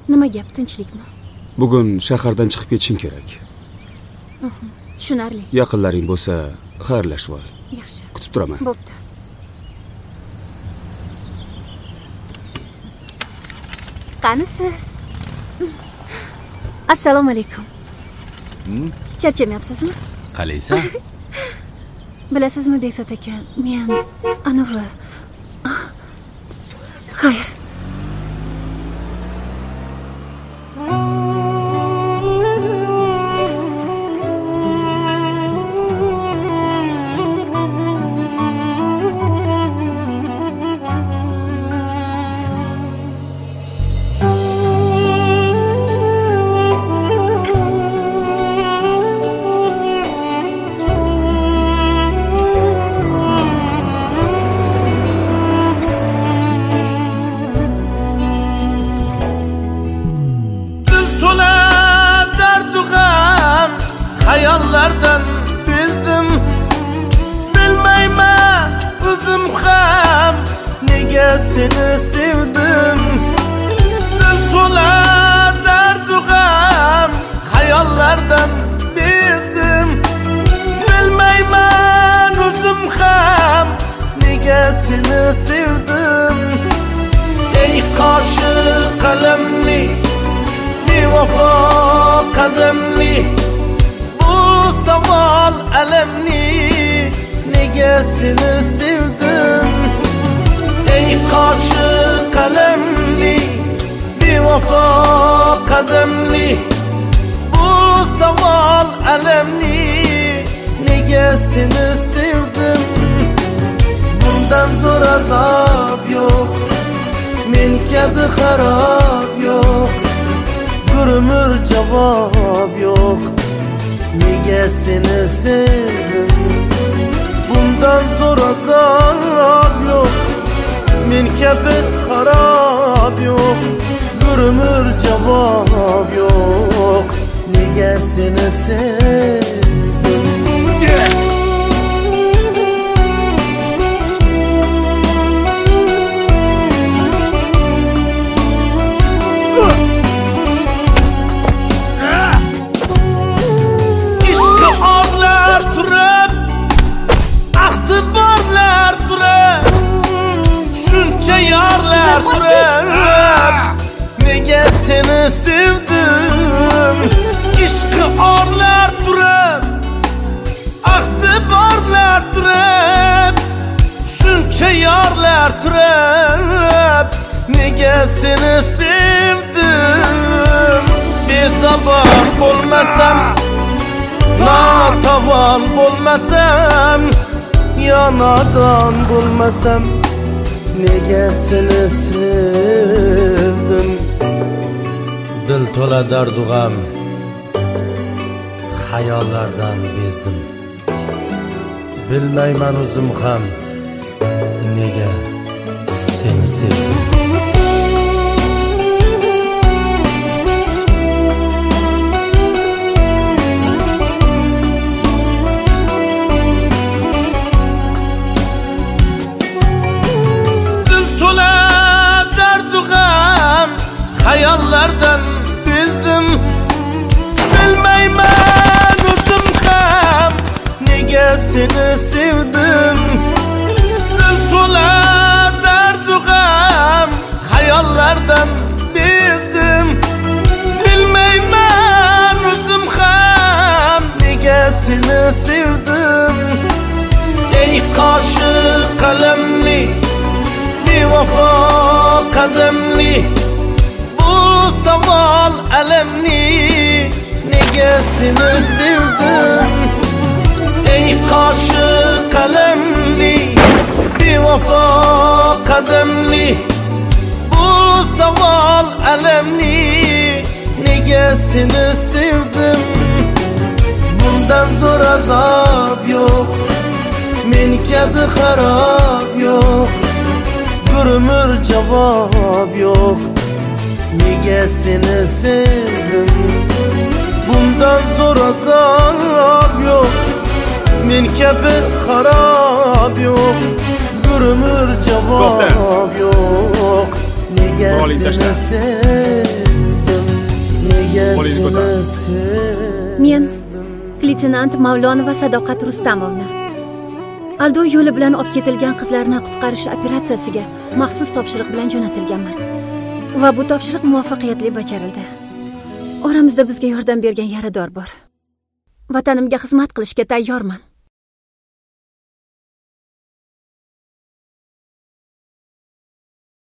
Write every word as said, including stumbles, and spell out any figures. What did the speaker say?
Nima gap, tinchlikmi? Bugun shahardan chiqib ketishing kerak. Tushunarli. Yaqinlaring bo'lsa, xayrlashib ol. Yaxshi. Kutib turaman. Bo'pti. Qanisiz? Assalomu alaykum. Hmm? Charchamayapsizmi? Qalaysan? Bilasizmi Bekzod aka, men anavi xayr. Hayallardan bezdim, bilmayman o'zim ham nega seni sevdim. Dil to'la dardu g'am, hayallardan bezdim, bilmayman o'zim ham nega seni sevdim. Ey qoshi qalamli, bevafo qadamli, savol alamli, nega seni sevdim. Ey qoshi qalamli, bevafo qadamli, bu savol alamli, nega seni sevdim. Bundan zo'r azob yo'q, men kabi xarob yo'q, bir umr javob yo'q, nega seni sevdim. Bundan zo'r azob yo'q, men kabi xarob yo'q, bir umr javob yo'q, nega seni sevdim. Yeah. Yarlar turib, nega seni sevdim. Ishqi orlar turib, ahdi borlar turib, shuncha yorlar turib, nega seni sevdim. Bezabon bo'lmasam, notavon bo'lmasam, yo nodon bo'lmasam, nega seni sevdim. Dil to'la dardu g'am, xayollardan bezdim, bilmayman o'zim ham nega seni sevdim. Hayallardan bezdim, bilmayman o'zim ham nega seni sevdim. Dil to'la dardu g'am, hayallardan bezdim, bilmayman o'zim ham nega seni sevdim. Ey qoshi qalamli, bevafo qadamli, savol alamli, nega seni sevdim. Ey qoshi qalamli, bevafo qadamli, bu savol alamli, nega seni sevdim. Bundan zo'r azob yo'q, men kabi xarob yo'q, bir umr javob yo'q, nega seni sevdim. Bundan zo'r azob yo'q, men kabi xarob yo'q, bir umr javob yo'q, nega seni sevdim. qo'lingizni ko'taring. Men leytenant Mavlonova Sadoqat Rustamovna aldov yo'li bilan olib ketilgan qizlarni qutqarish operatsiyasiga maxsus topshiriq bilan jo'natilganman. Va bu topshiriq muvaffaqiyatli bajarildi. Oramizda bizga yordam bergan yarador bor. Vatanimga xizmat qilishga tayyorman.